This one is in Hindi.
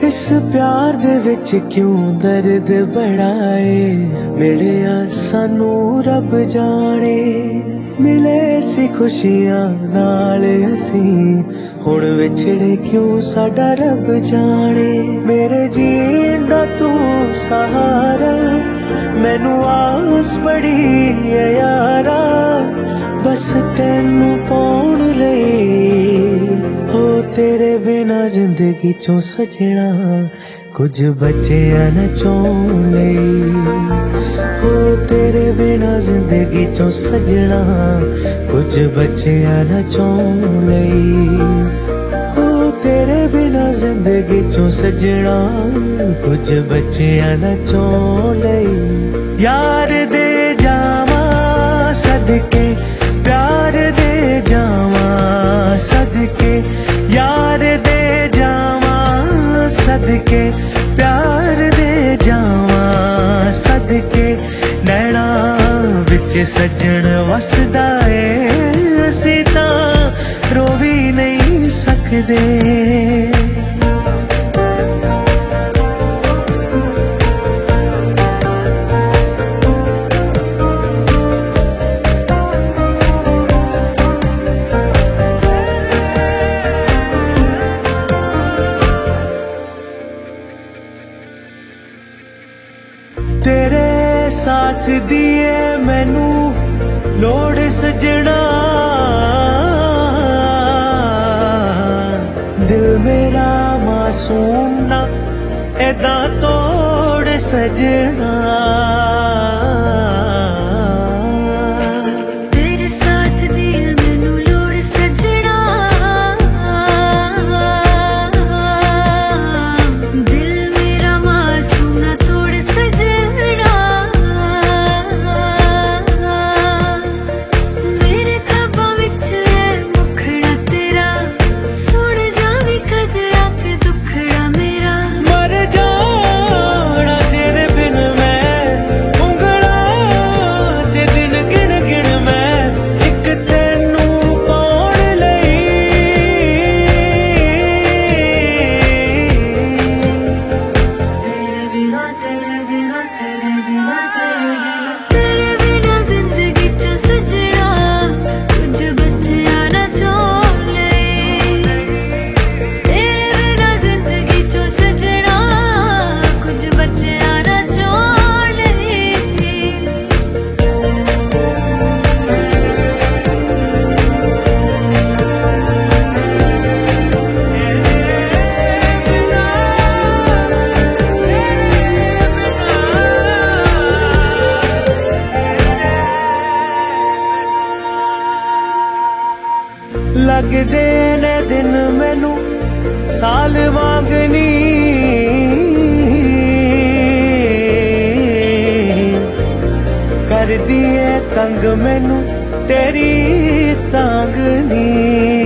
इस प्यार दे विच क्यों दर्द बड़ाए, मिलिया सानू रब जाने। मिले सी खुशियां नाल असी, हुण विछड़े क्यों साडा रब जाने। मेरे जीण दा तू सहारा, मैनू आस बड़ी है यारा, बस तैनू पाउण लई। हो तेरे बिना जिंदगी चों सजना, कुछ बचिया न चौं लई। हो तेरे बिना जिंदगी चों सजना, कुछ बचिया न चौं लई। हो तेरे बिना जिंदगी चों सजना, कुछ बचिया न चौं लई। यार दे जावा सदके, प्यार दे जावा सदके, यार दे जावा सदके, प्यार दे जावा सदके। नैना विच सजन वसदा ए, असी तां रो भी नहीं सकदे। तेरे साथ दिए मैनू लोड़ सजना, दिल मेरा मासूम ना ऐदा तोड़ सजना। लगदे ने दिन मैनू साल वांगनी, कर दिए तंग मैनू तेरी तांगनी।